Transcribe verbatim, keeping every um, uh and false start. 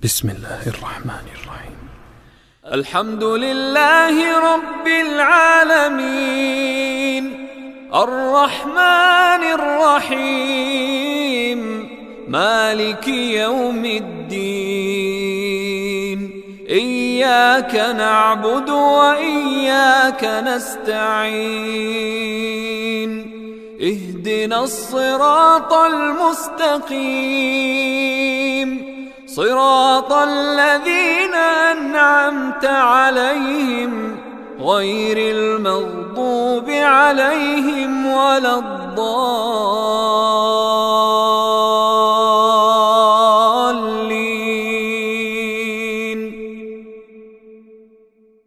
بسم الله الرحمن الرحيم. الحمد لله رب العالمين الرحمن الرحيم مالك يوم الدين. إياك نعبد وإياك نستعين. اهدنا الصراط المستقيم صراط الذين أنعمت عليهم غير المغضوب عليهم ولا الضالين.